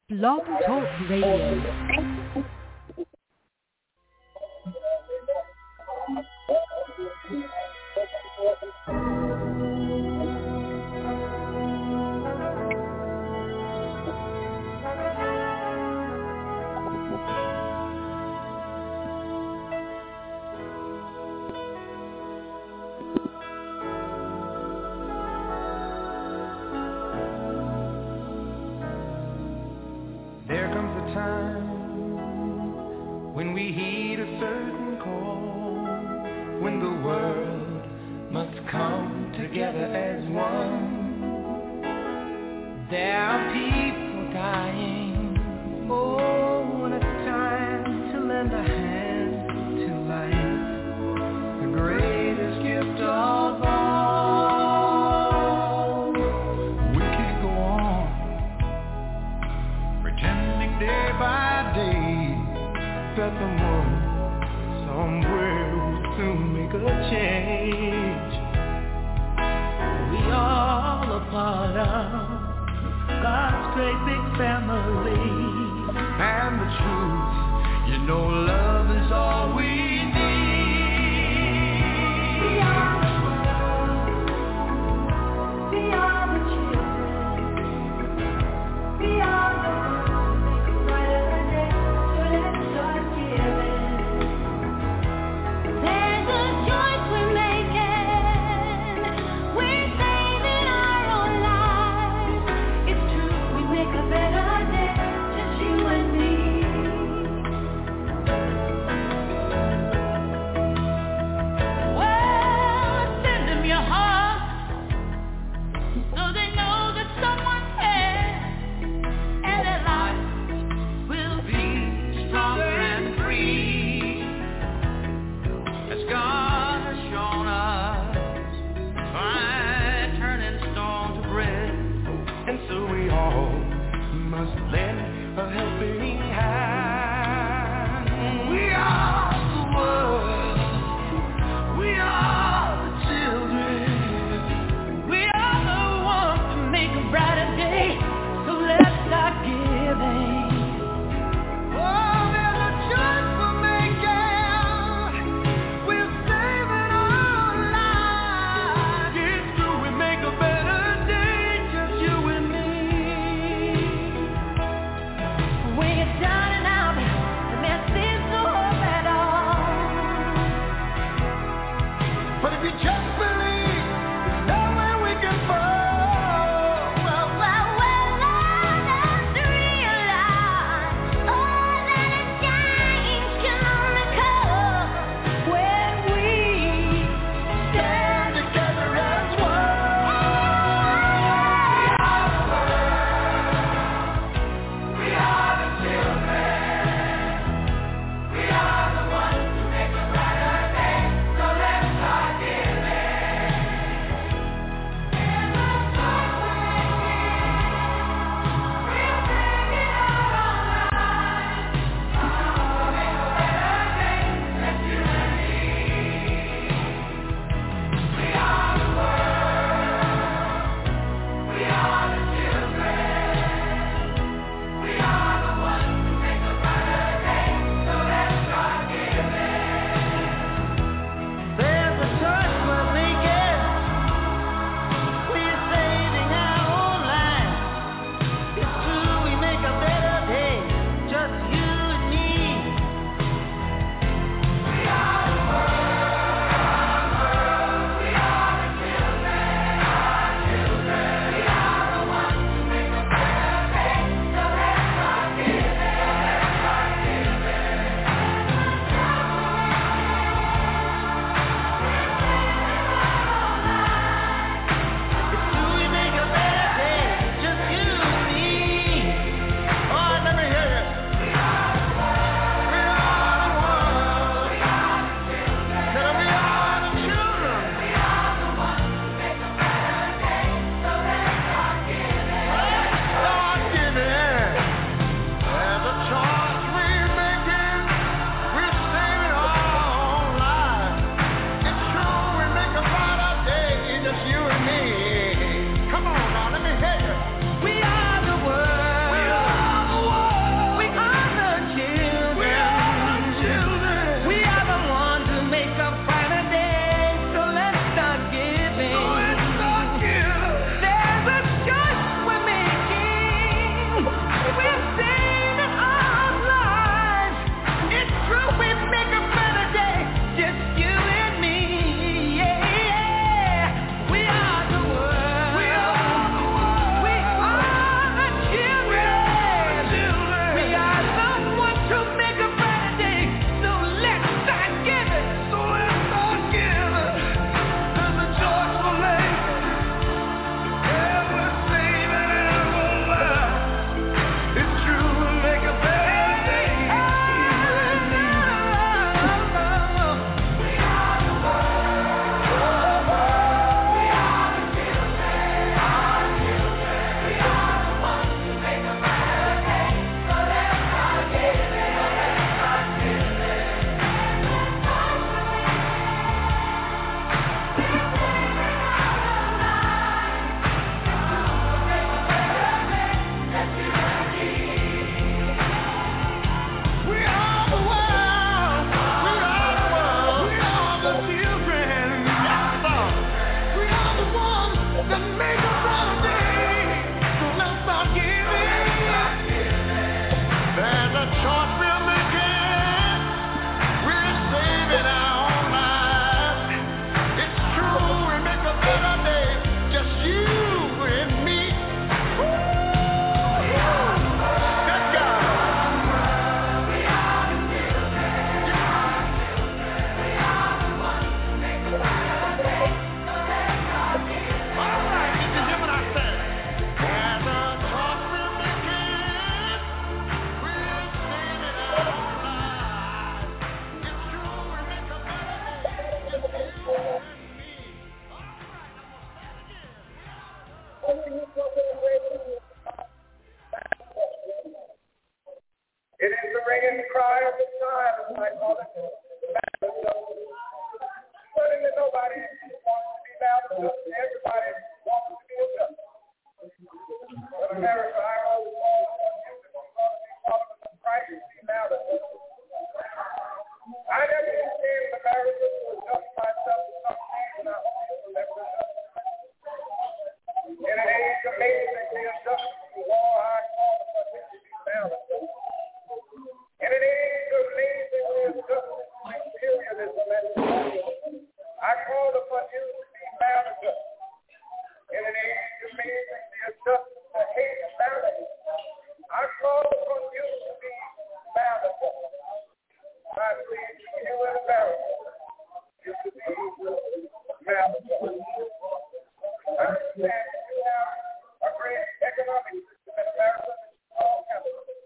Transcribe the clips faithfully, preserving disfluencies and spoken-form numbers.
Blog Talk Radio. Down and out. rallying cry of the time, as I call it. Certainly nobody wants to be Baptist. Everybody wants to be a church. But America, I always want to be followers of Christ and be Baptist. I never understand America to adjust myself to some things, and I hope you will never adjust. In an age of amazingly adjusted to war, I call upon you to be Baptist. In an age of amazingly adjusted to imperialism and colonialism, I call upon you to be Baptist. In an age of amazingly adjusted to hate and violence, I call upon you to be Baptist. My plea to you in America is to be Baptist. I understand you have a great economic system in America that you all have.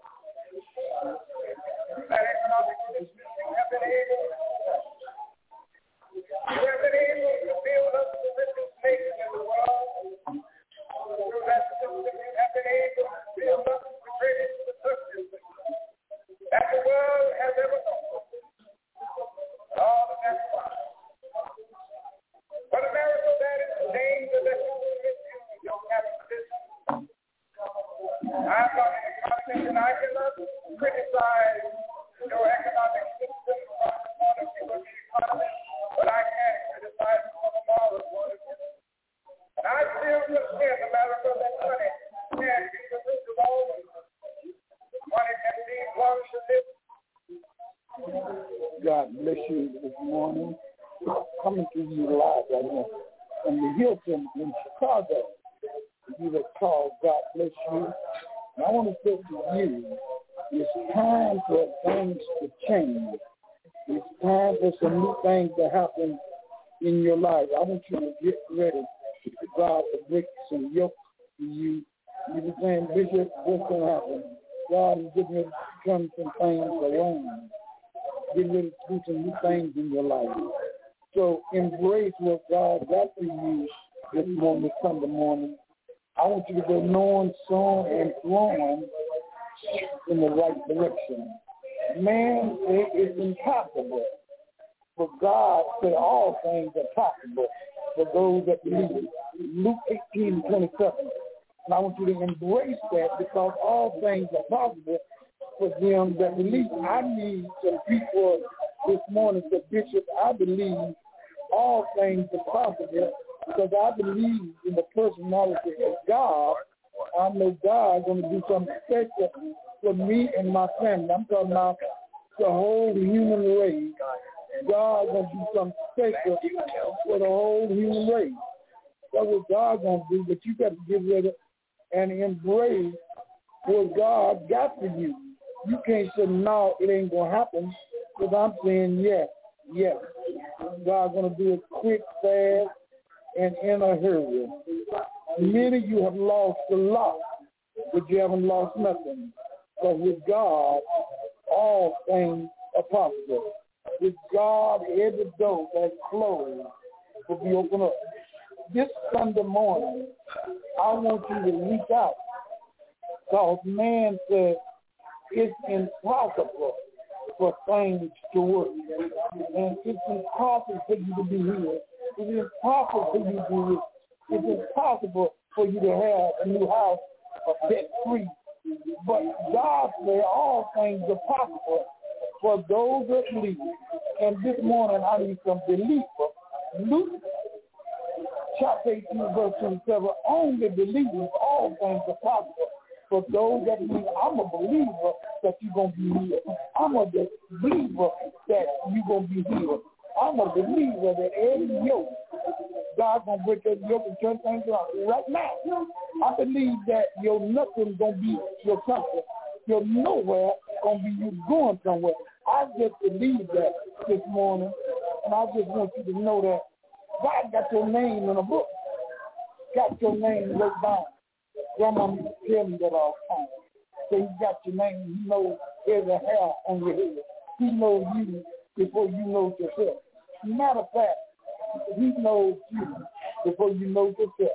That economic system you have been able to You have been able to build up the richest nation in the world. Through that system, you have been able to build up the greatest production that the world has ever known. All of that's fine. But America, that is the danger that you will misuse your capitalism. I'm not an economist, and I cannot criticize your economic system from the point of view of the economy, but I can criticize it from a moral point of view. And I still contend, America, that money can be the root of all evil. Money can be one to live. God bless you this morning. Coming to you live right now from the Hilton in Chicago. You that call, God bless you. And I want to say to you, it's time for things to change. It's time for some new things to happen in your life. I want you to get ready for God to break some yokes to you. You were saying, Bishop, what's going to happen? God is getting ready to turn some things around. Getting ready to do some new things in your life. So embrace what God got for you this morning, this Sunday morning. I want you to go knowing, sowing, and flowing in the right direction. Man, it is impossible. But God said all things are possible for those that believe. Luke eighteen twenty-seven. And I want you to embrace that because all things are possible for them that believe. I need some people this morning to Bishop, I believe all things are possible because I believe in the personality of God. I know God is going to do something special for me and my family. I'm talking about the whole human race. God is going to do something special for the whole human race. That's what God's going to do, but you got to get ready and embrace what God got for you. You can't say, no, it ain't going to happen, because I'm saying yes, yes. God's going to do it quick, fast, and in a hurry. Many of you have lost a lot, but you haven't lost nothing. Because with God, all things are possible. With God, every door that's closed will be opened up. This Sunday morning, I want you to reach out. Because man said it's impossible for things to work. And it's impossible for you to be healed. It's impossible for you to be rich. It's impossible for you to have a new house debt-free. But God said all things are possible for those that believe. And this morning I need some believers. Luke chapter eighteen, verse twenty-seven, only believers, all things are possible. For those that believe, I'm a believer that you're going to be healed. I'm a believer that you're going to be healed. I'm a believer that every yoke, God's going to break every yoke and turn things around. Right now, I believe that your nothing's going to be your something. Your nowhere going to be you going somewhere. I just believe that this morning, and I just want you to know that God got your name in a book. Got your name wrote down. Grandma used to tell me that all the time. So he got your name. He knows every hair on your head. He knows you before you know yourself. Matter of fact, he knows you before you know yourself.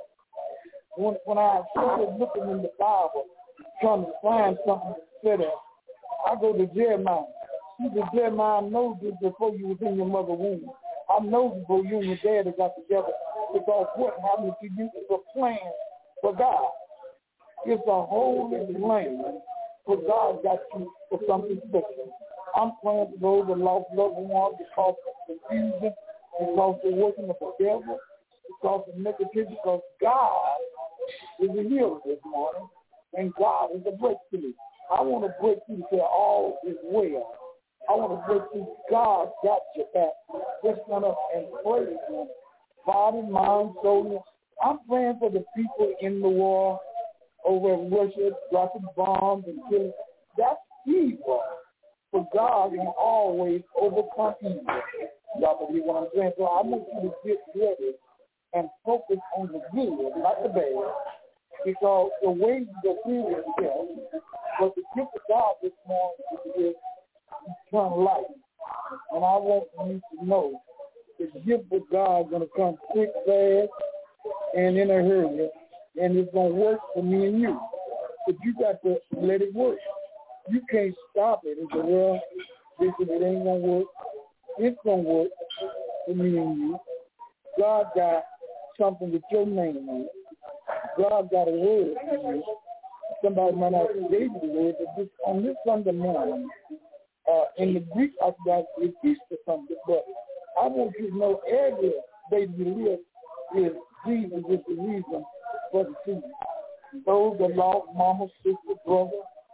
When, when I started looking in the Bible, trying to find something to say that, I go to Jeremiah. He said, Jeremiah, I know this before you was in your mother's womb. I know before you and your daddy got together. Because what happened to you is a plan for God. It's a holy plan for God got you for something special. I'm praying for those that lost loved ones because of confusion, because they're working with the devil, because of negativity, because God is a healer this morning, and God is a breakthrough. I want to break through to all is well. I want to break through. God got your back. Just run up and pray for him. Body, mind, soul. I'm praying for the people in the war over in Russia, dropping bombs and killing. That's evil. For God can always overcome evil. Y'all believe what I'm saying? So I want you to get ready and focus on the good, not the bad. Because the way the good is dealt, but the gift of God this morning is eternal life. And I want you to know the gift of God is going to come quick, fast, and in a hurry. And it's going to work for me and you. But you got to let it work. You can't stop it. It's a well, this it ain't going to work. It's going to work for me and you. God got something with your name on it. God got a word for you. Somebody might not have gave you the word, but this, on this Sunday morning, uh, in the Greek Orthodox, we teach for something, but I want you to know every day you live is Jesus is the reason for the season. Those that lost mama, sister, brother,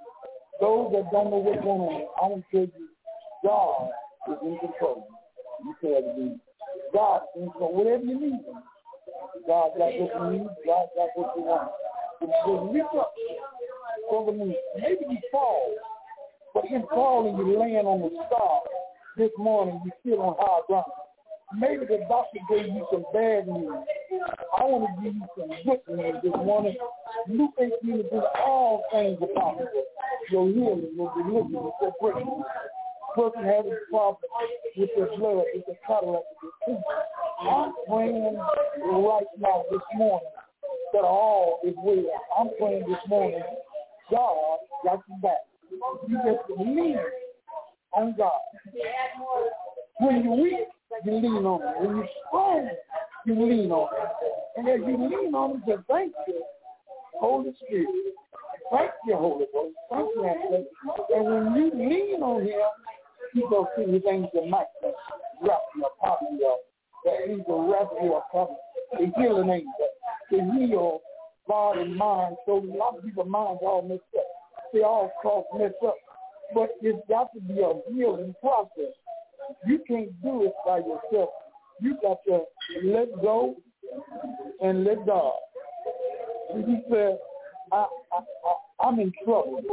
those that don't know what's going on, I want to tell you, God is in control. You say it again. God is in control. Whatever you need, God got what you need. God got what you want. So reach up for the knee. Maybe you fall, but in falling, you're laying on the star. This morning, you're still on high ground. Maybe the doctor gave you some bad news. I want to give you some good news this morning. Luke eighteen to do all things are possible. Your healing, your deliverance, your breakthrough. Person has a problem with their blood, with the cataract, with their teeth. I'm praying right now this morning that all is well. I'm praying this morning, God got you back. You just believe on God. When you're weak, you lean on it. When you're strong, you lean on it. And as you lean on it, just thank you, Holy Spirit. Thank you, Holy Ghost. Thank you, Holy Ghost. And when you lean on him, you go see his angel might wrap you up, you up. That angel wrap you up, the healing angel, to heal body and mind. So a lot of people's minds all messed up. They all cross messed up. But it's got to be a healing process. You can't do it by yourself. You got to let go and let God. And he said, I, I, I, I'm in trouble.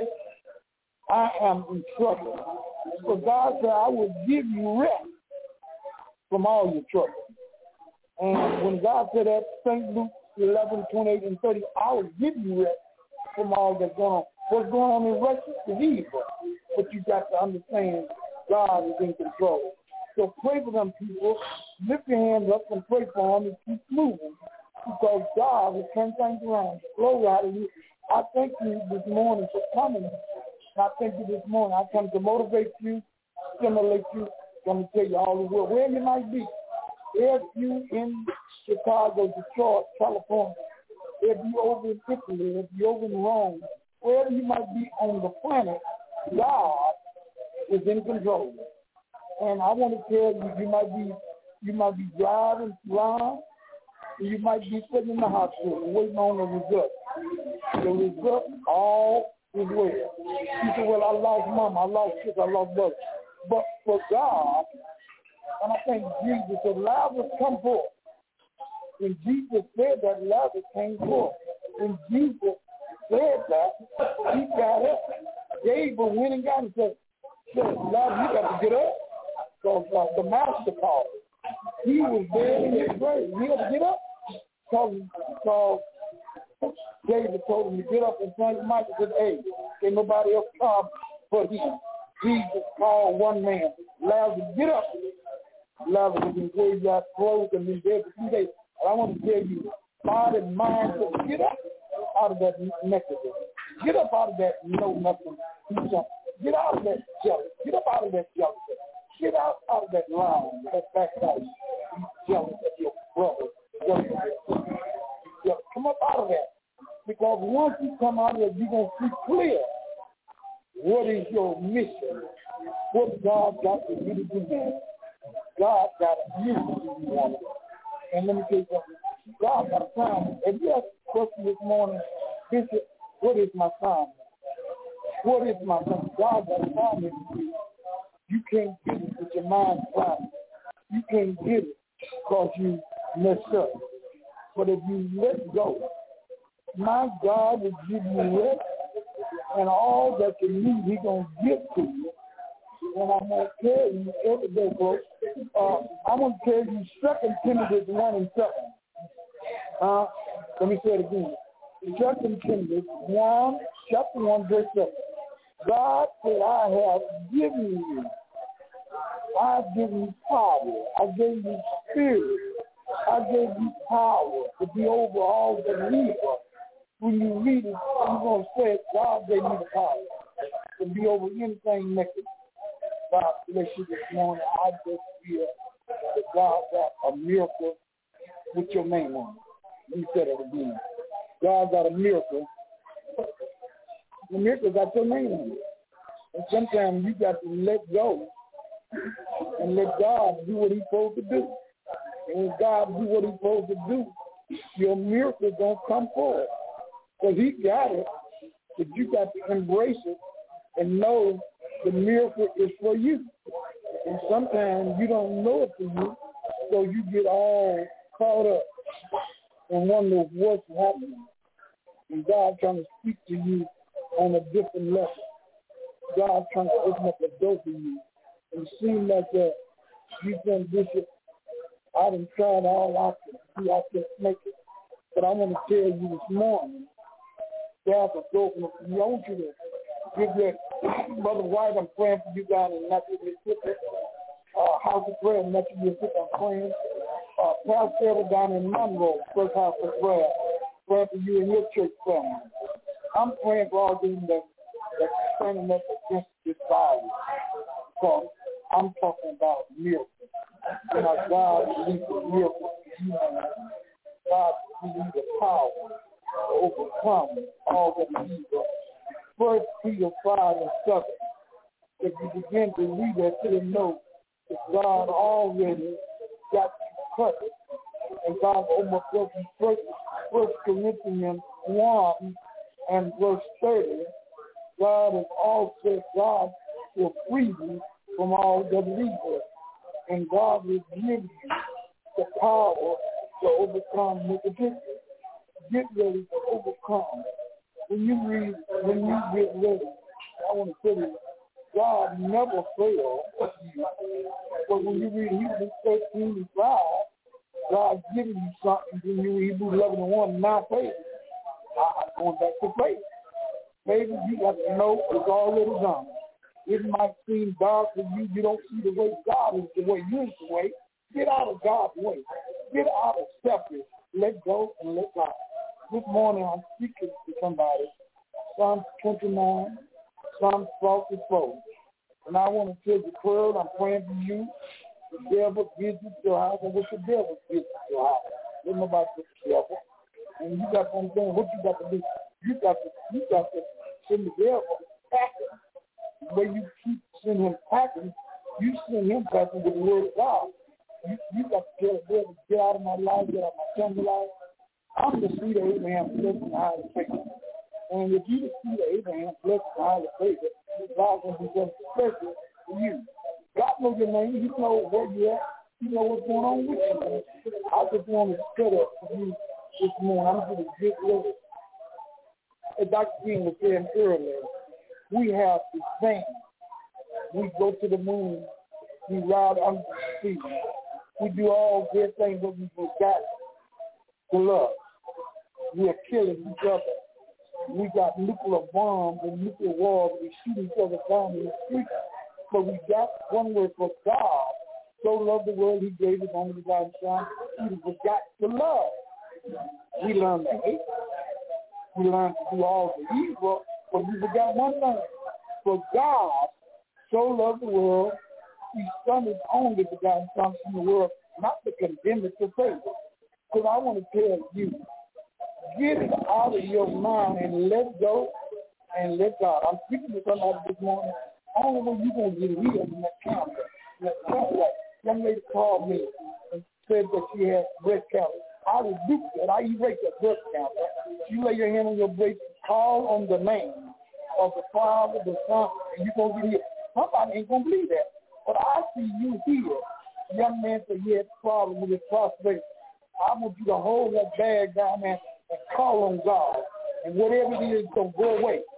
I am in trouble. So God said, I will give you rest from all your trouble. And when God said that, Saint Luke eleven, twenty-eight, and thirty, I will give you rest from all that's going on. What's going on in Russia is evil. But you got to understand God is in control. So pray for them people. Lift your hands up and pray for them and keep moving. Because God will turn things around. Glory out of you. I thank you this morning for coming. I thank you this morning. I come to motivate you, stimulate you. I'm going to tell you all the world, where you might be. If you in Chicago, Detroit, California, if you over in Italy, if you over in Rome, wherever you might be on the planet, God is in control. And I want to tell you, you might be, you might be driving around, and you might be sitting in the hospital waiting on the result. The result, all is well. You say, well, I lost mama, I lost this, I lost brother. But for God, and I think Jesus said, Lazarus come forth. When Jesus said that, Lazarus came forth. When Jesus said that, he got up. Gabriel went and got him and said, Lazarus, you got to get up. Because uh, the master called. He was dead in his grave. He had to get up. Because David told him to get up and thank Michael and said, hey, ain't nobody else come but him. Jesus called one man, Lazarus, get up. Lazarus was in graveyard clothes and been dead for two days. And I want to tell you, body and mind, get up out of that necklace. Get up out of that no nothing. Get out of that jealousy. Get up out of that jealousy. Get out, out of that line, that backside. Be jealous of your brother. Jealous of your sister. Come up out of that. Because once you come out of it, you're going to see clear what is your mission. What God got for you to do now. God got you to do now. And let me tell you something. God got a plan. If you ask a question this morning, Bishop, what is my assignment? What is my assignment? God got a assignment for you. You can't get it with your mind plan. You can't get it because you messed up. But if you let go, my God will give you rest and all that you need, He's going to give to you. And I'm going to tell you every day, folks, uh, I'm going to tell you Second Timothy one and seven. Uh, let me say it again. Second Timothy one, chapter one, verse seven. God said, I have given you, I have given you power, I gave you spirit, I gave you power to be over all the evil. When you read it, you're going to say, God gave me the power to be over anything naked. God bless you this morning. I just feel that God got a miracle with your name on it. Let me say that again. God got a miracle. The miracle got your name on it. And sometimes you got to let go and let God do what He's supposed to do. And when God do what He's supposed to do, your miracle going to come forward. Because He got it, but you got to embrace it and know the miracle is for you. And sometimes you don't know it for you, so you get all caught up and wonder what's happening. And God trying to speak to you on a different level. God trying to open up a door for you. And it seems like that you think, Bishop, I done tried all I could do, I can't make it. But I want to tell you this morning, God has opened up for you. I want you to give your Brother White, I'm praying for you guys in Matthew, Mississippi. Uh, House of Prayer in Matthew, Mississippi, I'm praying. Uh, Pastor Ever down in Monroe, First House of Prayer, praying for you and your church family. I'm praying for all them that that's standing up against this virus. Because I'm talking about miracles. And our God believes in miracles for you, man. God believes the power to overcome all the evil. First Peter five and seven. If you begin to read that, you'll know that God already got you covered. And God almost up in First Corinthians one and verse thirty. God has also God will free you from all the evil. And God will give you the power to overcome negativity. Get ready to overcome. When you read, when you get ready, I want to tell you, God never fails you. But when you read Hebrews thirteen and five, God's giving you something. When you read Hebrews eleven and one, not faith. I'm going back to faith. Maybe you got to know it's already done. It might seem dark to you. You don't see the way God is the way you is the way. Get out of God's way. Get out of selfish. Let go and let God. This morning I'm speaking to somebody. Psalm twenty-nine, Psalm forty-four. And I want to tell you, Pearl, I'm praying for you. The devil gives you your house, and what the devil gives you your house. Don't nobody get the devil. And you got to understand what you got to do. You got to, you got to send the devil packing. The way you keep sending him packing, you send him packing with the word of God. You, you got to tell the devil, get out of my life, get out of my family life. I'm the seed of Abraham, blessed and highly favored. And if you the seed of Abraham, blessed and highly favored, God's going to be just special for you. God knows your name. You know where you're at. You know what's going on with you. I just want to set up for you this morning. I'm going to get ready. As Doctor King was saying earlier, we have to sing. We go to the moon. We ride under the sea. We do all good things that we forgot to love. We are killing each other. We got nuclear bombs and nuclear wars. We shoot each other down in the street. But we got one word for God. So loved the world, He gave His only begotten Son. We forgot to love. We learned to hate. We learned to do all the evil, but we forgot one thing. For God so loved the world, he sent his only begotten Son in the world, not to condemn it to faith. Because I want to tell you, get it out of your mind and let go and let God. I'm speaking to somebody this morning. Only way you're going to get healed in that cancer. Like, young lady called me and said that she had breast cancer. I rebuke that. I erase that breast cancer. You lay your hand on your breast, call on the name of the Father, the Son, and you're going to get healed. Somebody ain't going to believe that. But I see you here. The young man said he had problems with his prostate. I want you to hold that bag down there and call on God. And whatever it is, going to go away.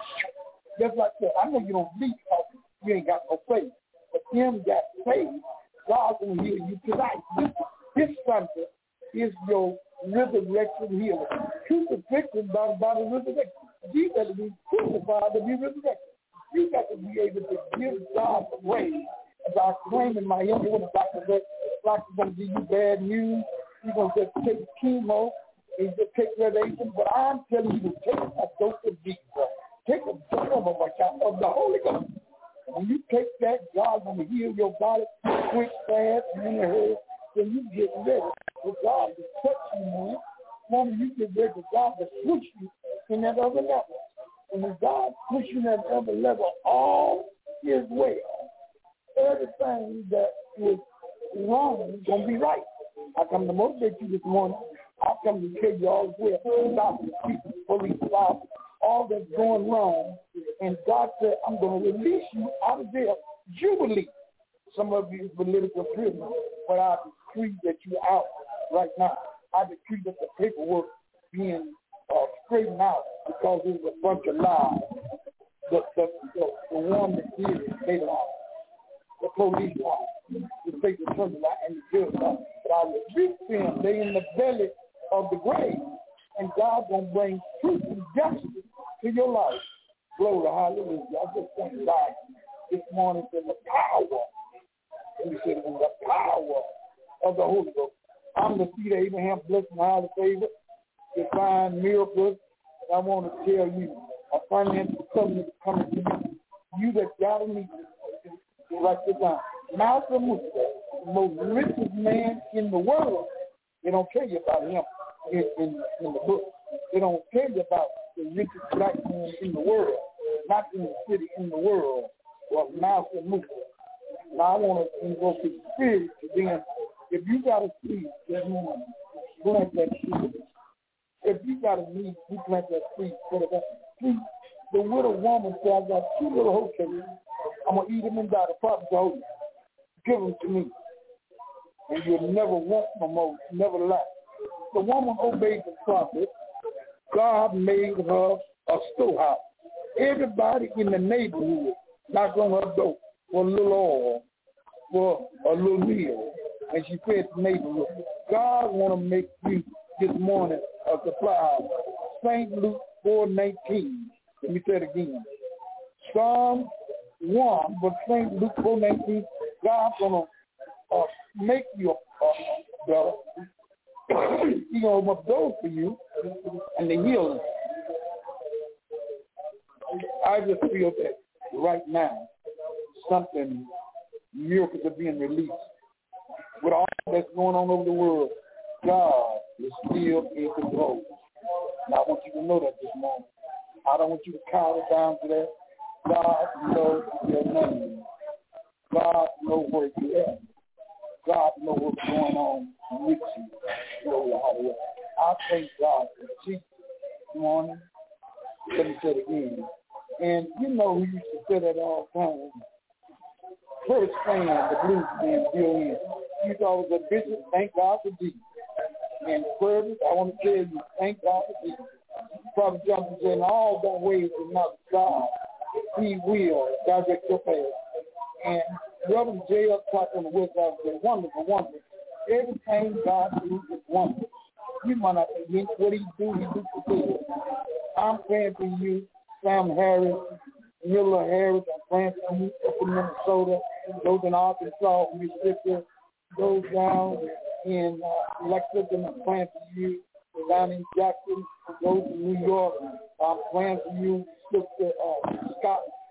Just like that. I know you don't believe because you ain't got no faith. But them got faith, God's going to heal you tonight. This, this Sunday is your resurrection healing. Crucifixion by, by the resurrection. You got to be crucified to be resurrected. You got to be able to give God praise. As I claim in my younger one, the doctor said, doctor's going to give you bad news. You're going to just take chemo and just take radiation. But I'm telling you to take a dose of Jesus. Take a dose of, of the Holy Ghost. When you take that, God's going to heal your body quick, fast, and in the head. So you get ready for God to touch you, man. Woman, you get ready for God to push you in that other level. And when God push you in that other level, all is well. Everything that is wrong is going to be right. I come to motivate you this morning. I come to tell you all is well. Doctors, people, police, law, all that's going wrong. And God said, I'm going to release you out of jail. Jubilee. Some of you is political prisoner, but I decree that you're out right now. I decree that the paperwork being uh, straightened out because it was a bunch of lies. The, the, the, the one that did it, they lied. The police lied. The state attorney lied and the judge lied. But I rebuke them. They in the belly of the grave. And God's going to bring truth and justice to your life. Glory, hallelujah. I just thank God this morning for the power. And we said, in the power of the Holy Ghost. I'm the seed of Abraham, blessed and highly favored, divine miracles. I want to tell you, a financial covenant is coming to you. You that got to meet you, write this down. Malcolm was the most richest man in the world. They don't tell you about him in, in, in the book. They don't tell you about the richest black man in the world, not in the city, in the world, was Malcolm Musa. Now I want to go to the spirit to them. If you got a seed this morning, plant that seed. If you got a need, you plant that seed. See, the widow woman said, I got two little hoe cakes. I'm going to eat them and die. The prophet told you, give them to me. And you'll never want no more, never lack. The woman obeyed the prophet. God made her a storehouse. Everybody in the neighborhood knocked on her door for a little oil, for a little meal. And she fed the neighborhood. God want to make you this morning a supply house. Saint Luke four nineteen. Let me say it again. Psalm one, but Saint Luke four nineteen. God's going to uh, make you a brother. He's going to open up doors for you and the healing. I just feel that right now, something, miracles are being released. With all that's going on over the world, God is still in control. And I want you to know that this morning. I don't want you to cower down to that. God knows your name. God knows where you're at. God knows what's going on with you. Glory, I thank God for Jesus this morning. Let me say it again. And you know who used to say that all the time. First fan, the blues man, Bill in. You thought it was a bishop, thank God for Jesus. And further, I want to tell you, thank God for Jesus. Prophet Johnson said, in all the ways is not God. He will direct your path. And Reverend J L. Clark on the West Side said, wonderful, wonderful. Everything God do is wonderful. You might not think what he do, he do for good. I'm praying for you, Sam Harris, Miller Harris. I'm praying for you up in Minnesota, those in Arkansas, Mississippi, those down in uh, Lexington. I'm praying for you, down in Jackson, those in New York. I'm praying for you, Sister uh, Scott. I'm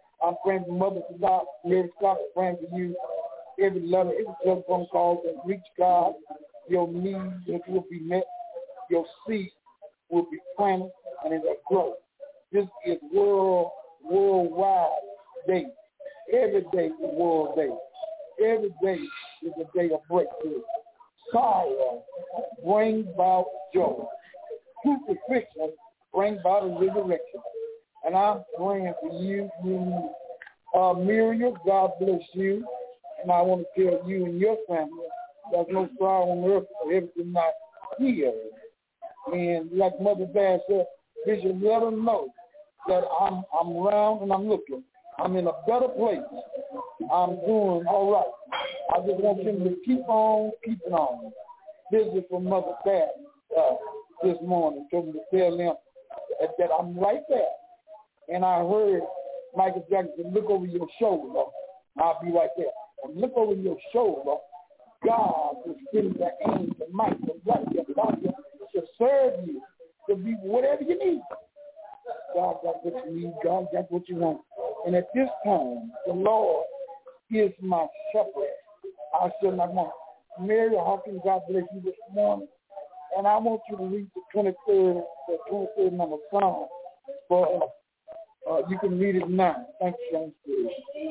praying for Mother Scott, Mary Scott, praying for you. Every letter, every telephone call that reach God, your needs will be met, your seed will be planted, and it will grow. This is world, worldwide day. Every day is a world day. Every day is a day of breakthrough. Sorrow brings about joy. Crucifixion brings about a resurrection. And I'm praying for you, you uh, Miriam, God bless you. And I want to tell you and your family, there's no sorrow on earth for everything not here. And like Mother Dad said, Bishop, let them know that I'm I'm around and I'm looking. I'm in a better place. I'm doing all right. I just want them to keep on keeping on. This is from Mother Dad uh, this morning. Told me to tell them that, that I'm right there. And I heard Michael Jackson, look over your shoulder. I'll be right there. And look over your shoulder. God is sending the angel Michael right there to serve you, to be whatever you need. God got what you need. God got what you want. And at this time, the Lord is my shepherd. I shall not want. Mary Hawkins, God bless you this morning. And I want you to read the twenty-third, the twenty-third number Psalm. For uh, you can read it now. Thank you, James.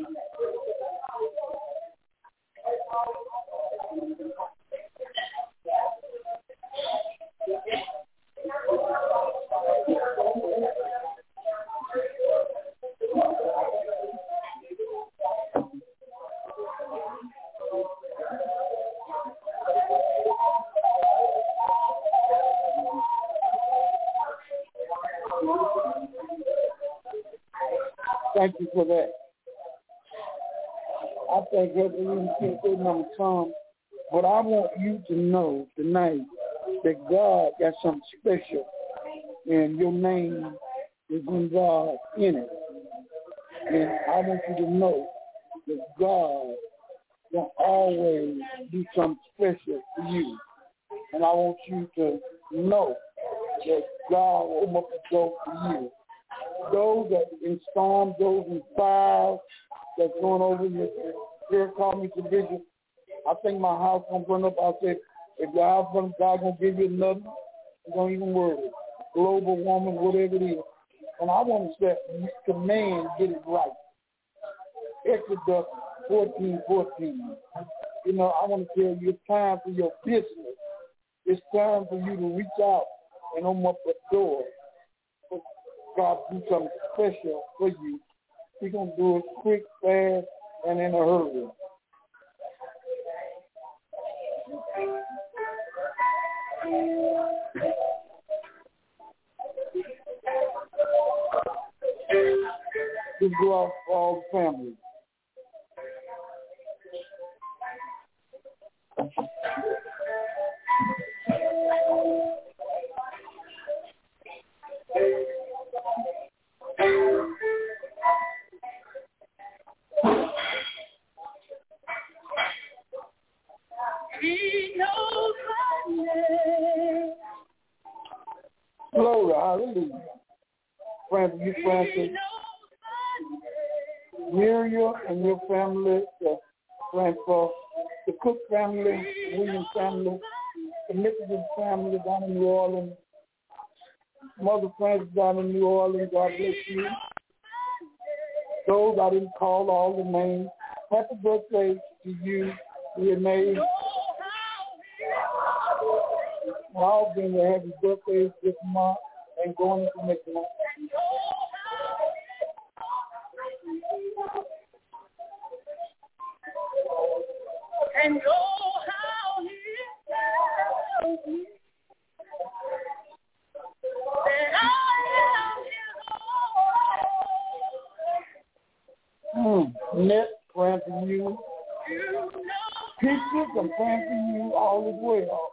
Thank you for that. I think everyone can say number Psalm, but I want you to know tonight that God got something special, and your name is involved in it. And I want you to know that God will always do something special for you. And I want you to know that God will open up the door for you. Those that in storms, those in fires that's going over your spirit called me to vision. I think my house gonna burn up. I said, if your house burn up, God gonna give you another. Don't even worry. Global woman, whatever it is. And I want to say, command, get it right. Exodus fourteen fourteen. You know, I want to tell you, it's time for your business. It's time for you to reach out and open up a door. God do something special for you. He's going to do it quick, fast, and in a hurry. This go out for all the family. Glory, hallelujah. Friends, you Francis, Miriam and your family, the friends for the Cook family, the Williams family, the Nicholson family down in New Orleans, Mother Francis down in New Orleans, God bless you. Those I didn't call all the names. Happy birthday to you, Renee. All being a happy birthday this month and going into next month. And oh, how he tells me that I am his own. Hmm. Net, praying for you. Pictures, I'm praying for you all as well.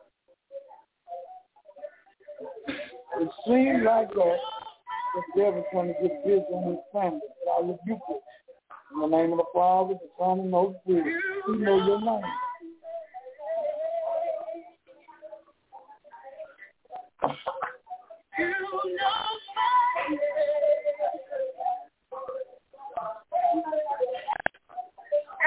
It seems like that the devil's trying to get busy on his family. But I rebuke it. In the name of the Father, the Son, and the Holy Spirit. You know your name. You know my name.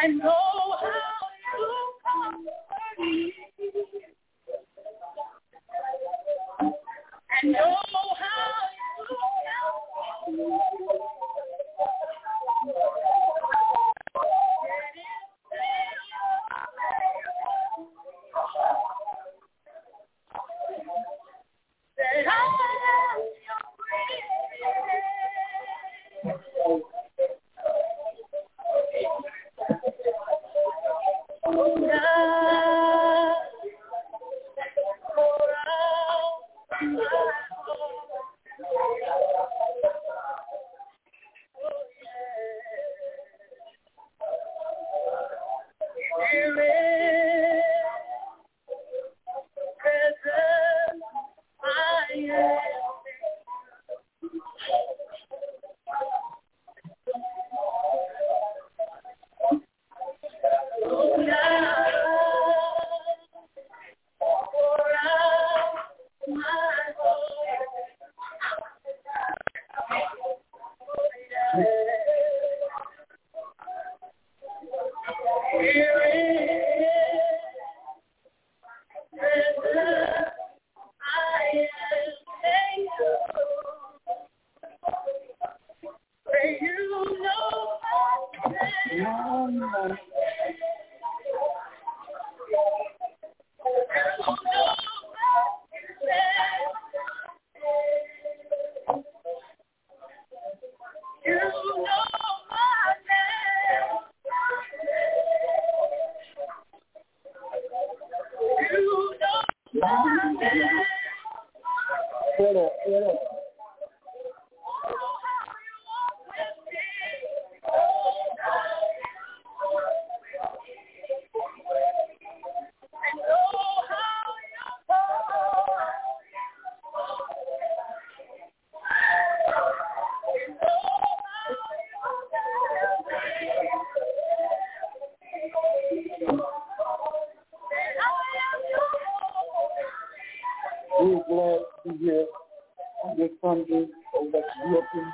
We're glad to be here on this Sunday over at the Hilton.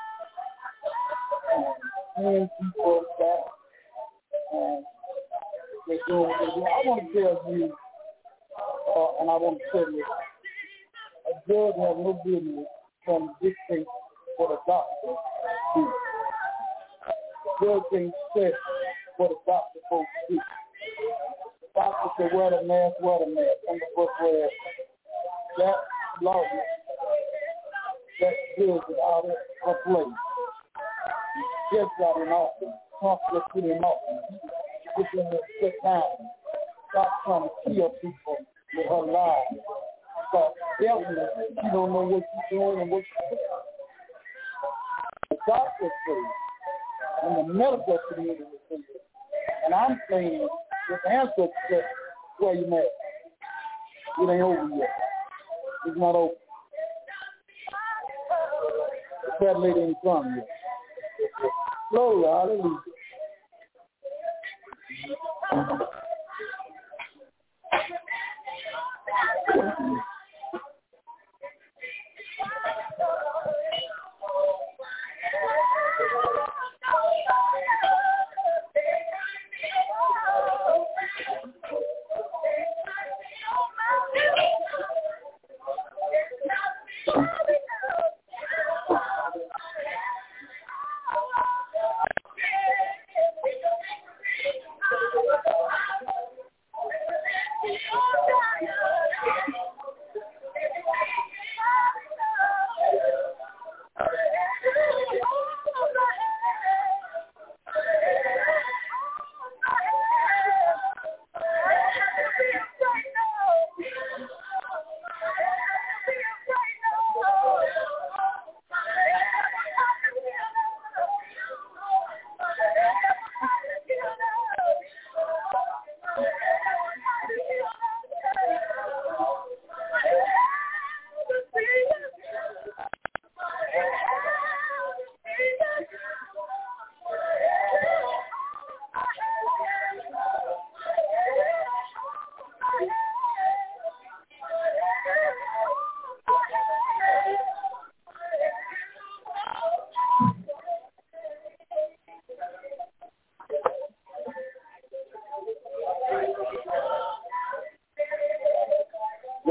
Seeing people back and they're doing what they're doing. I want to tell you, uh, and I want to tell you, a judge has no business from dictate what a doctor do. The judge can set what a doctor supposed to do. The doctor said, wear the mask, wear the mask. And the book where that lawyer, that judge is out of her place. He just got in office. Trump just put in office. He just in there sit down. Stop trying to kill people with her lies. Stop telling her she don't know what she's doing and what she's doing. The doctor says, and the medical community says, and I'm saying, the answer says, where you at? It ain't over yet. It's not over. That lady ain't come yet. Slowly, hallelujah.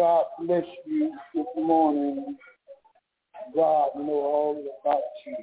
God bless you this morning. God knows all about you.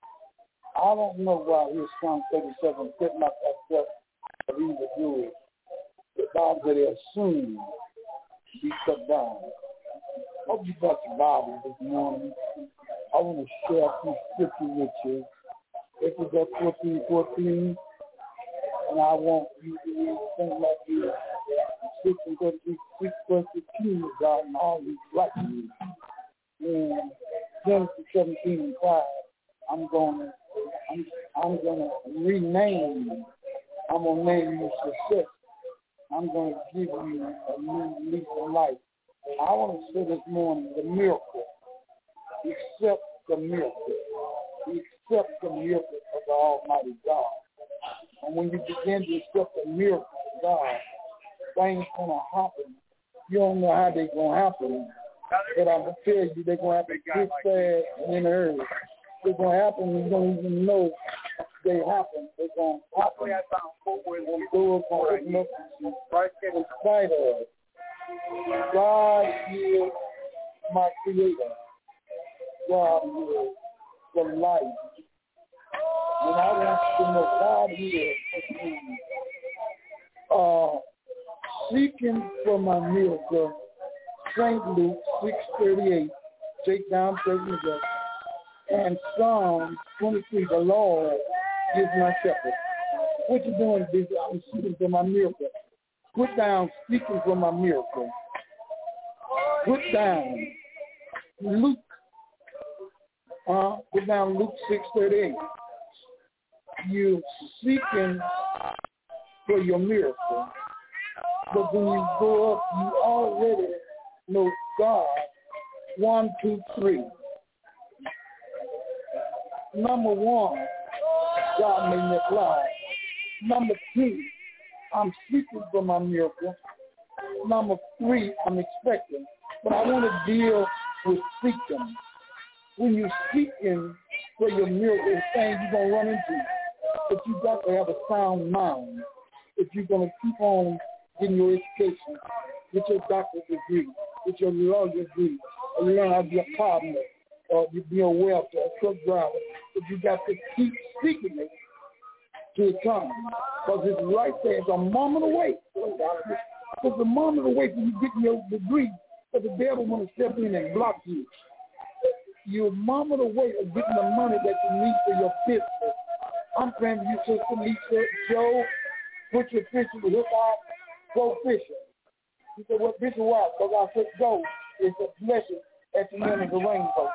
I don't know why his Psalm thirty-seven said like that, but he would do it. The Bible said he'll soon be cut down. I hope you got your Bible this morning. I want to share a few scriptures with you. This is up fourteen fourteen, and I want you to read things like this. Six and thirty-three, six verse fifteen of God and all these righteousness. And Genesis seventeen and five, I'm gonna I'm I'm gonna rename. I'm gonna name you success. I'm gonna give you a new lease of life. I want to say this morning the miracle. Accept the miracle. Accept the miracle of the Almighty God. And when you begin to accept the miracle of God, things gonna happen. You don't know how they're gonna happen, but I'm gonna tell you they're gonna happen quick, fast, and in a hurry. They're gonna happen. You don't even know they happen. They're gonna happen. And doors gonna open up in spite of. God is my creator. God is the life. And I want you to know God is uh, seeking for my miracle. Saint Luke six thirty-eight. Take down present death. And Psalm twenty-three. The Lord is my shepherd. What you doing, Bishop? I'm seeking for my miracle. Put down seeking for my miracle. Put down Luke. Uh, put down Luke six thirty-eight. You're seeking for your miracle. But when you go up, you already know God. One, two, three. Number one, God made me fly. Number two, I'm seeking for my miracle. Number three, I'm expecting. But I want to deal with seeking. When you're seeking for your miracle, it's things you're going to run into. But you got to have a sound mind. If you're going to keep on getting your education, get your doctorate degree, get your law degree, or learn how to be a partner, or you be a welfare, a truck driver, but you got to keep seeking it to come. Because it's right there. It's a moment away. It's a moment away from you getting your degree, but the devil want to step in and block you. You're a moment away of getting the money that you need for your business. I'm praying for you, Sister Lisa, Joe, put your fishing with hook out, go fishing. He said, well, Bishop, why? Because I said, go. It's a blessing at the end of the rainbow.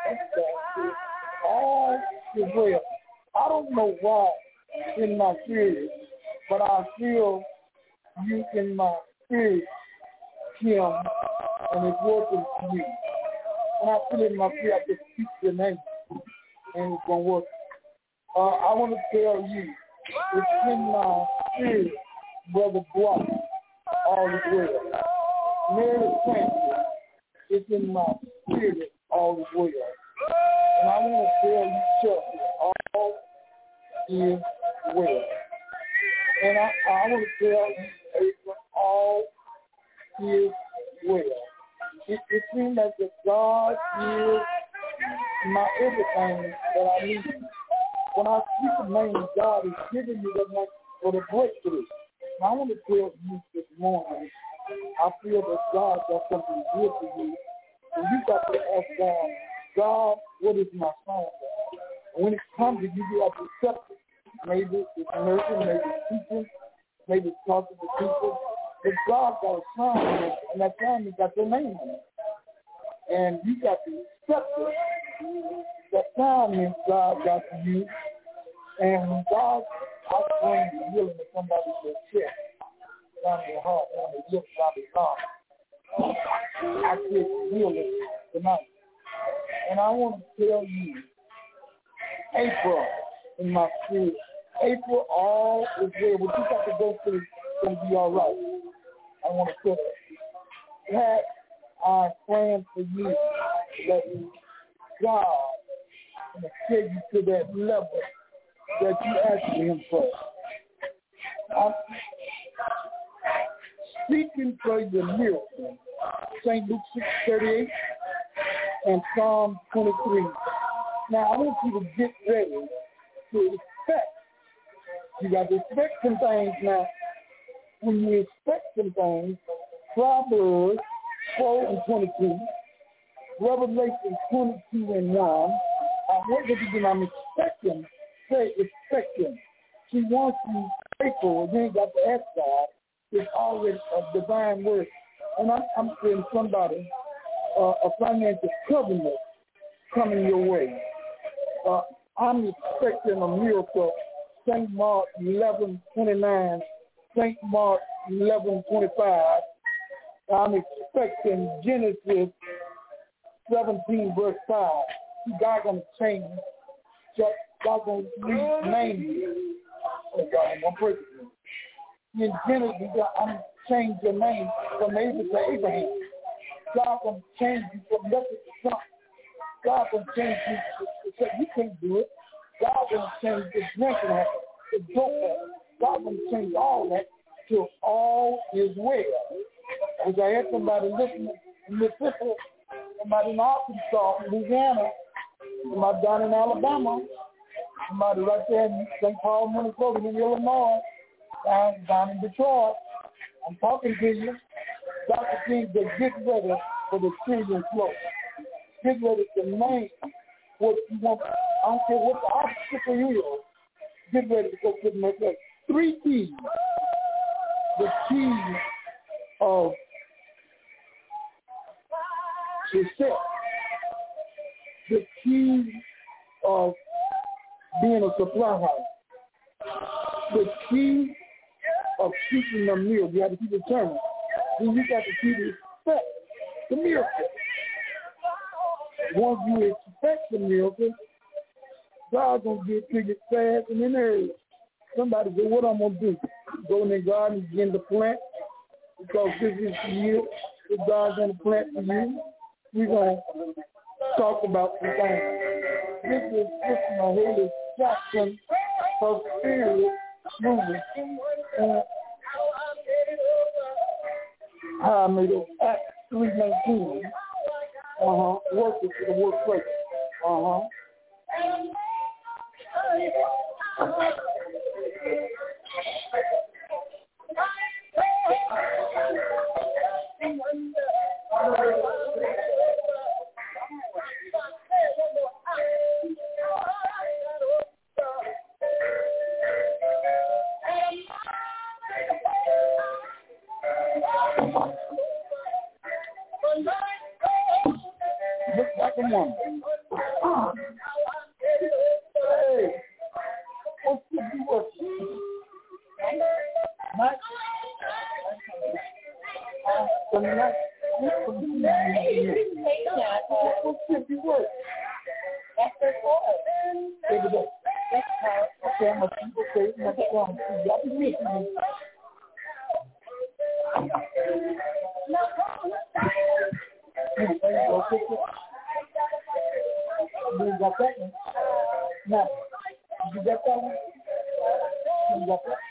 All is well. I don't know why in my spirit, but I feel you in my spirit, Kim, and it's working for you. And I feel it in my spirit, I just speak your name, and it's going to work. Uh, I want to tell you, it's in my spirit, Brother Block, all is well. Mary Francis, it's in my spirit, all is well. And I want to tell you, Chuck, all is well. And I, I want to tell you, April, all is well. It, it seems like that God is my everything that I need. When I speak the name of God, He's giving me that much for the breakthrough. And I want to tell you this morning, I feel that God got something good for you. And you got to ask God, God, what is my song? And when it comes to you, you have to accept it. Maybe it's nursing, maybe it's teaching, maybe it's talking to people. But God got a song in it, and that song has got your name on it. And you got to accept it. That time means God got for you. And when God, I bring the healing to somebody's chest, down their heart, down their lips, down their heart. I get healing tonight. And I want to tell you, April, in my spirit, April, all is well. What you got to go through is going to be all right. I want to tell you, Pat, I'm praying for you that God will take you to that level that you asked Him for. I'm seeking for your miracle. Saint Luke six thirty-eight and Psalm twenty-three. Now, I want you to get ready to expect. You got to expect some things now. When you expect some things, Proverbs four and twenty-two, Revelation twenty-two and one, I want you to begin, I'm expecting, say expecting. She wants you faithful. You ain't got to ask God. It's already a divine word. And I'm, I'm saying somebody, uh, a financial covenant coming your way. Uh, I'm expecting a miracle. Saint Mark eleven twenty-nine, Saint Mark eleven twenty-five. I'm expecting Genesis seventeen verse five. God gonna change. God gonna rename you. Oh God, I'm gonna pray for you. In Genesis, I'm change your name from Abel to Abraham. God gonna change you from nothing to something. God gonna change you to say you can't do it. God gonna change the drinking habit, the dope habit. God gonna change all that till all is well. As I had somebody listening in Mississippi, somebody in Arkansas, Louisiana, somebody down in Alabama, somebody right there in Saint Paul, Minnesota, in Illinois, down, down in Detroit. I'm talking to you. Doctor King, they're getting ready for the children's flow. Get ready to name what you want. I don't care what the obstacle is. Get ready to go get my place. Three keys. The keys of success. The keys of being a supply house. The key of keeping the meal. You have to keep it turning. Then you got to keep it expect the miracle. Once you expect the miracle, God's going to get to you fast and in early. Somebody say, what I'm going to do? Go in the garden and begin to plant, because this is the year that God's going to plant for you. We're going to talk about some things. This is Sister Mahalia Jackson, her spirit movement. And how I made it Acts three nineteen. Uh-huh. Working for the workplace. Uh-huh. Look like a woman. Hey, what's the deal? Mike? The next, what's the deal? That's their fault. Take it up. Okay, I'm going to keep it safe. Next one. You got to meet me. You got that one? Now, did you get that one? You got that?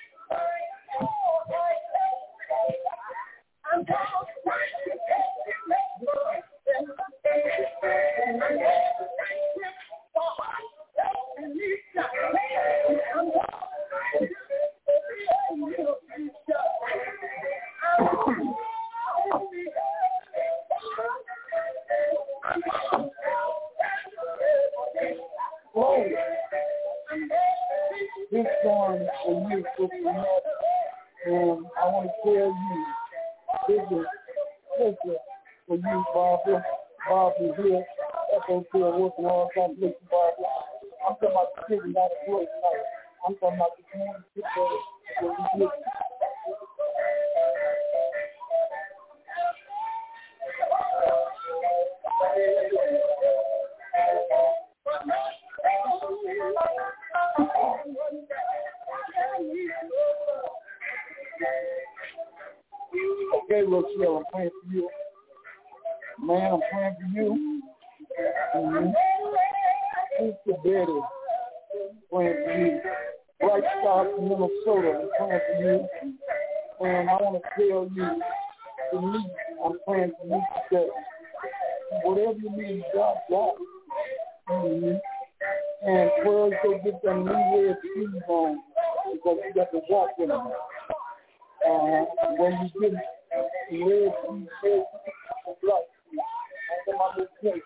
Glory. This song for you, Sister Matt, and I want to tell you, this is, this is for you, Barbara. Barbara here, Echo to a working hard. God bless you, Barbara. I'm talking about the children out of work tonight. I'm talking about the community people that we listen. Okay, Rochelle, I'm praying for you. Man, I'm praying for you. Mm-hmm. Sister Betty, praying for you. Bright Star from Minnesota, I'm praying for you. And I want to tell you, Denise I'm praying for you today. Whatever you need, God, God. Mm-hmm. And prayers to get them new red shoes on because you got to walk in them. Uh, when you get red shoes, red shoes, black shoes, and my little place,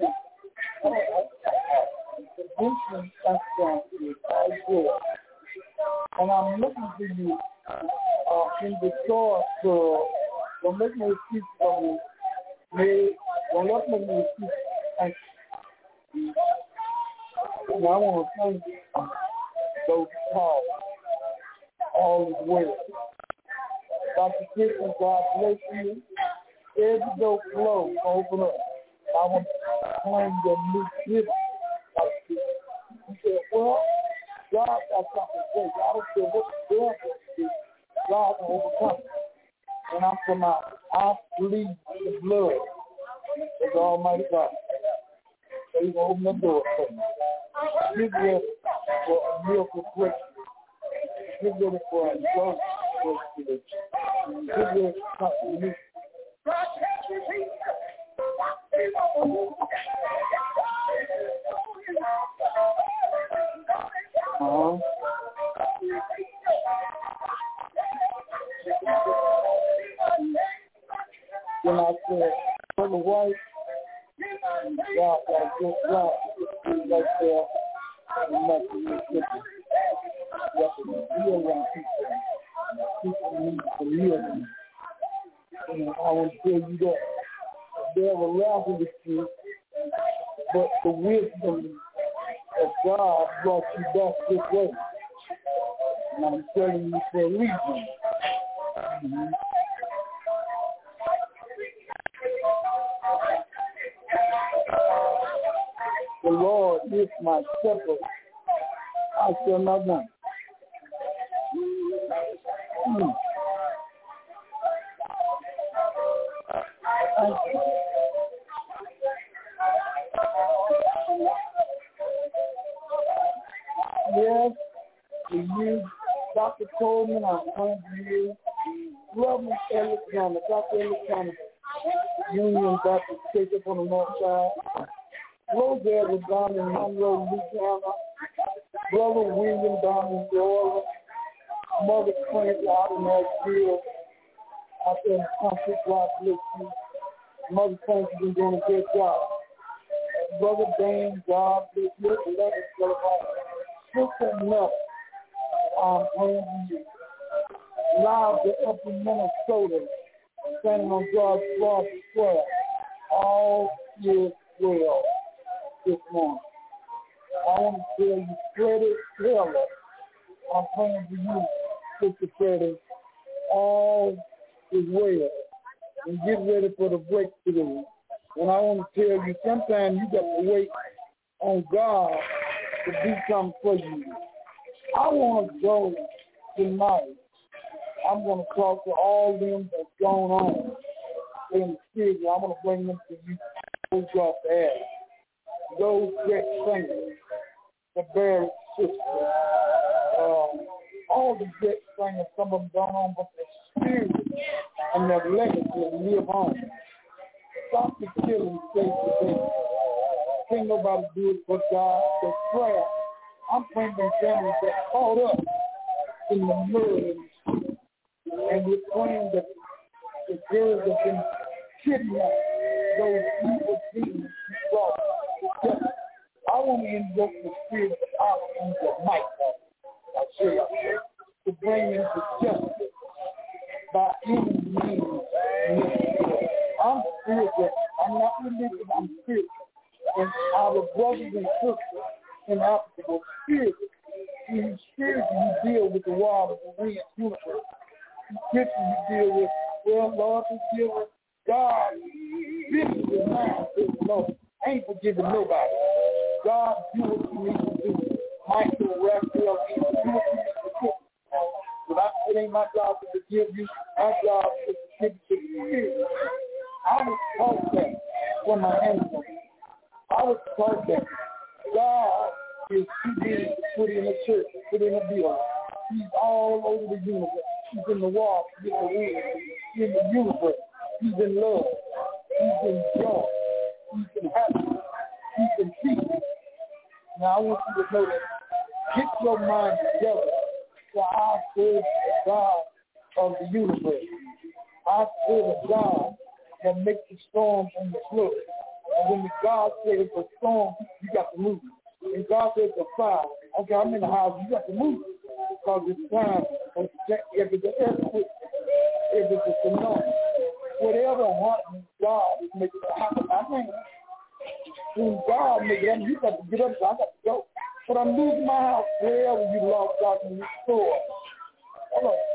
the vision that's going to be all good. And I'm looking for you uh, in the store to don't make no excuse for me. May, don't let me make no excuse. Thank you. And I want to thank those calls. All is well. Doctor Christian, God bless you. Every door closed, open up. I want to claim the new gift. He said, well, God got something to say. I don't care what the devil is. God will overcome it. And I'm from out. I plead the blood of the Almighty God. So He's going to open the door for me. Get ready for a miracle breakthrough. Get ready for a joy breakthrough. Get ready for something new. Uh-huh. Then I said, for the wife, God got a good job right there in Mississippi. You have to be around people. People need to live in. And I want to tell you that the devil laughing with you, but the wisdom of God brought you back this way. And I'm telling you for a reason. Mm-hmm. The Lord is my shepherd. I shall not want. Hmm. Thank you. Yes, to you, Doctor Coleman, I'm praying for you. Love me, Alexander, Doctor Alexander, Union Baptist Church up on the north side. Roselle was down in Monroe, Louisiana. Brother William down in New Orleans. Mother Clinton out in Nashville. Out there in the country, God bless you. Mother Clinton's been doing a good job. Brother Dane, God bless you. Sister Nutt, I'm praying for you. Live up in Minnesota, standing on God's Cross Square. All is well this morning. I want to tell you, Freddie Taylor, I'm praying for you, Sister Freddie. All is well. And get ready for the breakthrough. And I want to tell you, sometimes you got to wait on God to do something for you. I want to go tonight. I'm going to talk to all them that's going on in the spirit. I'm going to bring them to you. Those off the air. Those great singers, the buried sisters, um, all the great singers, some of them gone on, but their spirit and their legacy live on. Stop the killing state today. Can't nobody do it but God. The prayer. I'm praying for families that caught up in the mud, and we're praying that the girls have been kidnapped, those evil demons brought together. I want to invoke the spirit of Archangel Michael, I say, to bring into justice by any means necessary. I'm spiritual. I'm not religious. I'm spiritual. And our brothers and sisters in Africa were spiritual. In spiritual, you deal with the wild of the wind universe. In spiritual, you deal with, well, Lord, you deal with God. This is the mind says, no, I ain't forgiving nobody. God, do what you need to do. Michael Raphael, do what you need to do. But I, it ain't my job to forgive you. My job is to give you the spirit. I was taught that from my ancestors. I was taught that God is too big to put in a church, put in a building. He's all over the universe. He's in the water, he's in the wind, he's in the universe. He's in love. He's in joy. He's in happiness. He's in peace. Now I want you to know that. Get your mind together. So I serve the God of the universe. I serve a God that makes the storms and the flood. And when the God says it's a storm, you got to move. And God says it's a fire. Okay, I'm in the house, you got to move. Because it's time. If it's an earthquake, if it's a tsunami, whatever happens, God is making it happen. I mean, when God makes it happen, you got to get up, so I got to go. But I'm losing my house wherever you lost God in your store. Hold on.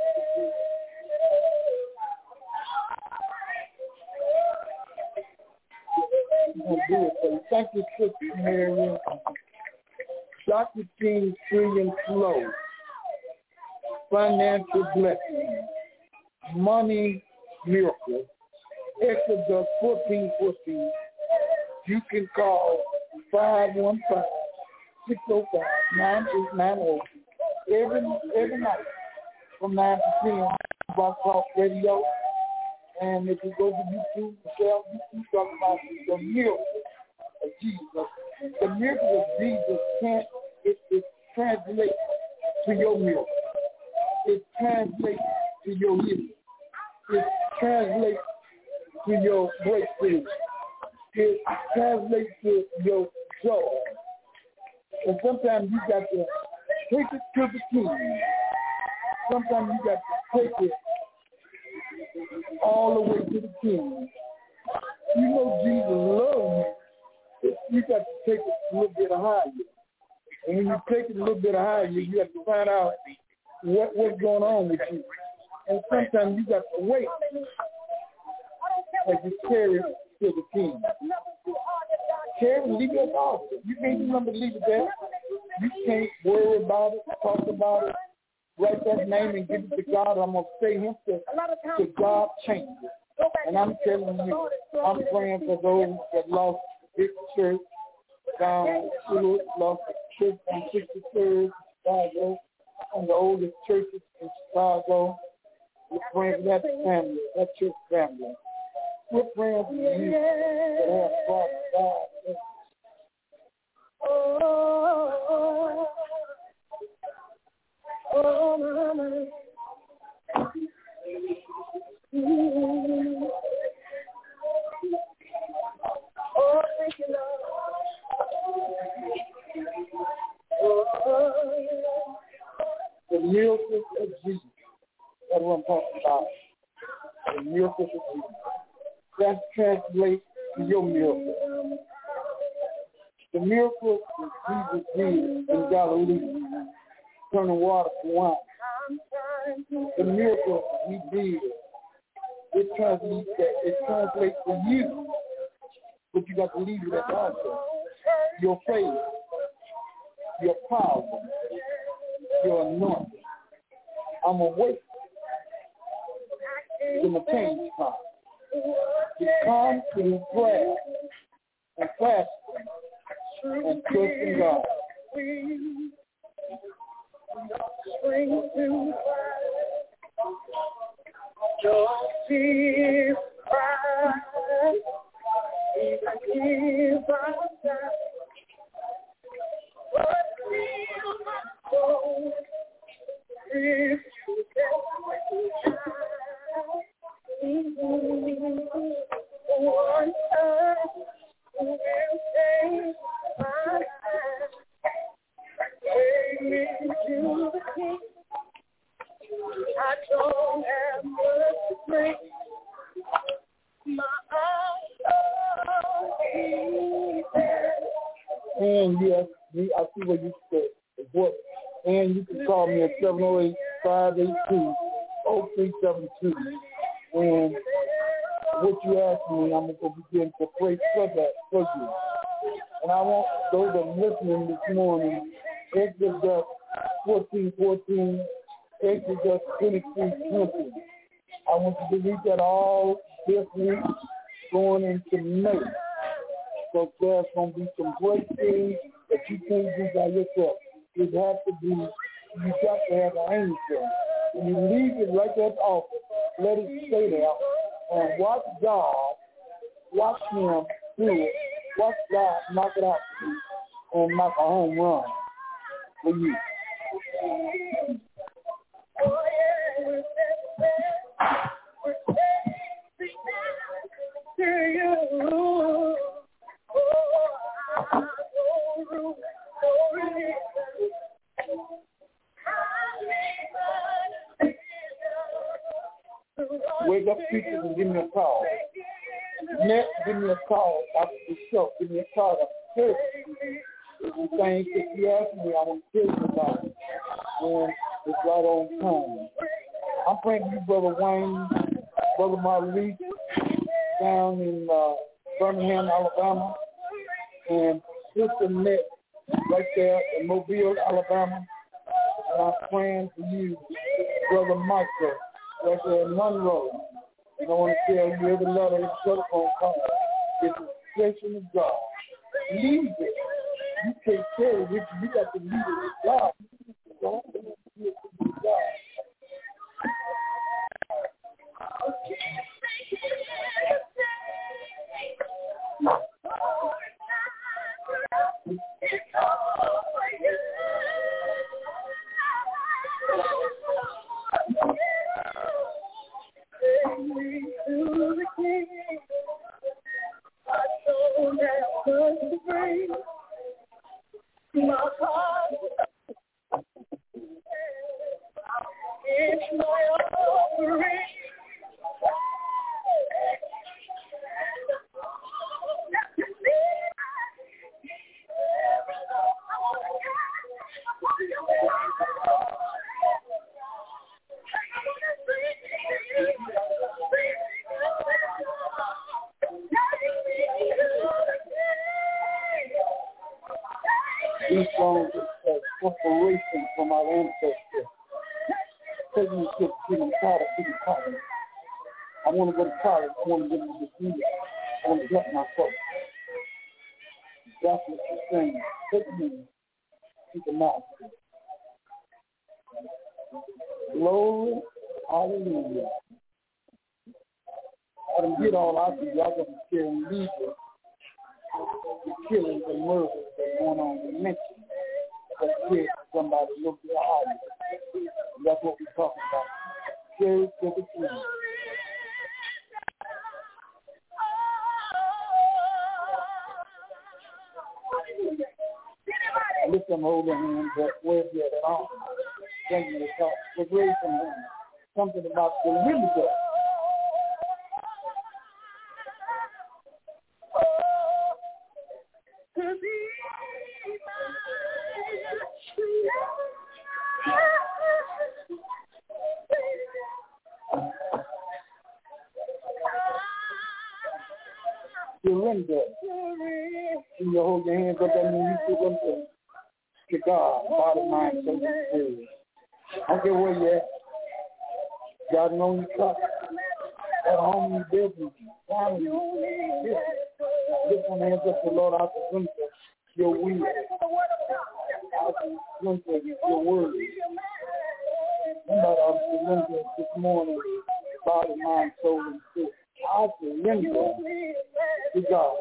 I'm going to do it for you. Thank you, Sister Mary. Doctor King's trillion flow. Financial blessing. Money miracle. Exodus fourteen fourteen. You can call five one five, six oh five, nine eight nine oh every, every night from nine to ten. Blog Talk Radio. And if you go to YouTube, Michelle, you talk about the miracle of Jesus. The miracle of Jesus can't, it, it translates to your miracle. It translates to your healing. It translates to your breakthrough. It translates to your joy. And sometimes you got to take it to the king. Sometimes you got to take it all the way to the king. You know Jesus loves you. You got to take it a little bit higher. And when you take it a little bit higher, you have to find out what, what's going on with you. And sometimes you got to wait as you carry it to the king. Carry, leave it at all. You can't remember to leave it there. You can't worry about it, talk about it. Write that name and give it to God. I'm going to say him to, to God change it. And I'm telling you, I'm praying for those that lost the big church down Stewart, lost the church on sixty-third, Chicago, one of the oldest churches in Chicago. We're praying for that family, that church family. We're praying for you that have brought God. Oh, oh, mama. Mm-hmm. Oh, thank you, Lord. Oh, yeah. The miracles of Jesus. That's what I'm talking about. The miracles of Jesus. That translates to your miracle. The miracle that Jesus did in Galilee, turning water to wine. The miracle he did, it translates, it translates to you, but you got to leave it at the altar. Your faith, your power, your anointing. I'm awake in the change time. To come through prayer and fasting and trusting God. Spring to don't see cry, even if I die. But feel my soul if you get one time will save my life. Take me to the king. I don't have much to bring. My eyes are and yes, I see what you said. What? And you can call me at seven oh eight, five eight two, oh three seven two. And what you asked me, I'm going to begin to pray for that for you. And I want those that are listening this morning, Exodus fourteen fourteen, Exodus twenty-three twenty. I want you to read that all this week going into May. So there's going to be some great things that you can't do by yourself. It has to be, you got to have an angel. When you leave it right there at the office, let it stay there and watch God, watch him do it, watch God knock it out for you and knock a home run for you. Wake up people and give me a call. Next, give me a call after the show. Give me a call after the If you think that you ask me, I want to tell you about it. And it's right on time. I'm praying to you, Brother Wayne, Brother Marley, down in uh, Birmingham, Alabama, and Sister Nick right there in Mobile, Alabama. And I'm praying for you, Brother Michael, right there in Monroe. And I want to tell you every letter, every telephone call, it's a expression of God. Leave it. You can't carry it with you. You got to leave it with God. Don't leave it with God. My heart, it's my offering. These songs are inspiration from our ancestors. Take me to the college, to the college. I want to go to college. I want to get into the degree. I want to help my folks. That's what you're saying. Take me to the mountain. Glory, hallelujah. I didn't get all out of you. Y'all going to scare and leave it. The killings and murders that's going on in Memphis that killed somebody look at higher. That's what we're talking about. Scary to the king. Lift them holy hands up. Where's the other arm? Thank you for talk. Just raise some hands. Something about the window. Surrender. When you hold your hands up, that means you surrender to God, body, mind, soul, and spirit. I don't care where you're at. God knows you cup. At home, you business, family, you. Lift your hands up to the Lord. I surrender your will. I surrender your word. Somebody ought to surrender this morning, body, mind, soul, and spirit. I surrender to God.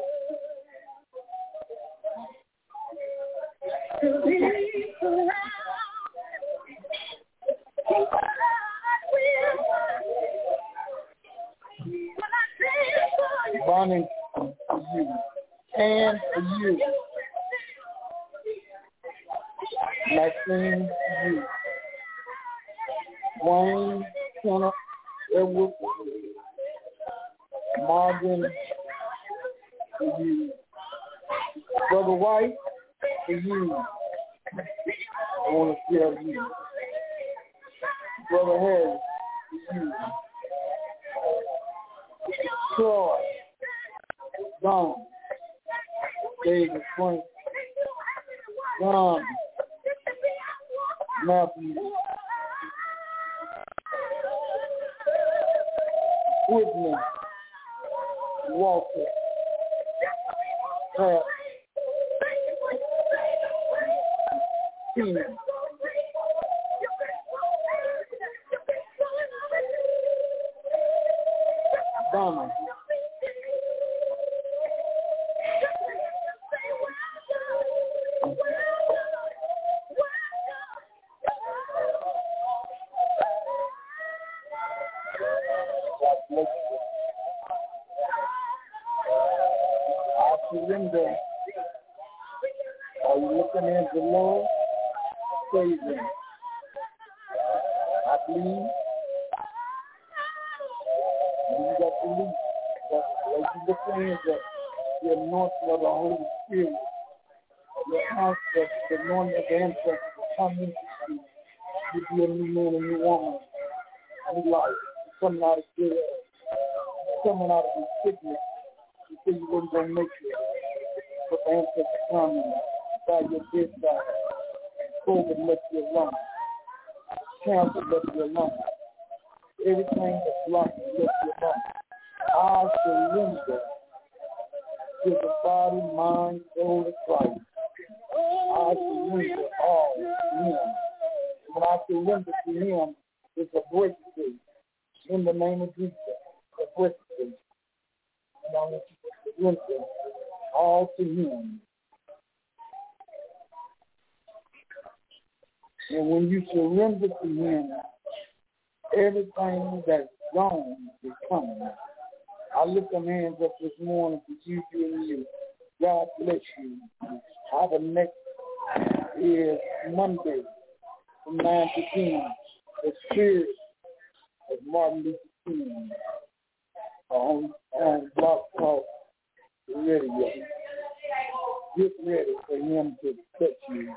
Bonnie, for you and for you. Maxine, for you. Wayne, Kenna, Edward, Marvin, for you. Brother White, for you. I want to tell you. Brother Harris, for you. Troy, Don, David Frank, John, Matthew, Whitney, Walter, Pat, Tina, Donna. God bless you. I surrender. Are you looking at the Lord? Praise Him. I believe. You got to believe. As you look into the anointing of the Holy Spirit, your ancestors, the anointing of the ancestors will come into you. You be a new man, a new woman, new life. Coming out of jail, coming out of the sickness. You say you wasn't going to make it. But the ancestors coming by your bedside. COVID left you alone. Cancer left you alone. Everything that's blocked you left you alone. I surrender to the body, mind, soul of Christ. I surrender all to Him. When I surrender to Him, it's a breakthrough. In the name of Jesus, a breakthrough. And I want you to surrender all to Him. And when you surrender to Him, everything that's gone is coming. I lift my hands up this morning to you, you and you. God bless you. Our next is Monday from nine to ten. The Spirit of Martin Luther King on, on Block Talk Radio. Get ready for Him to touch you.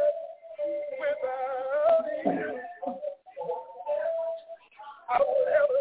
I will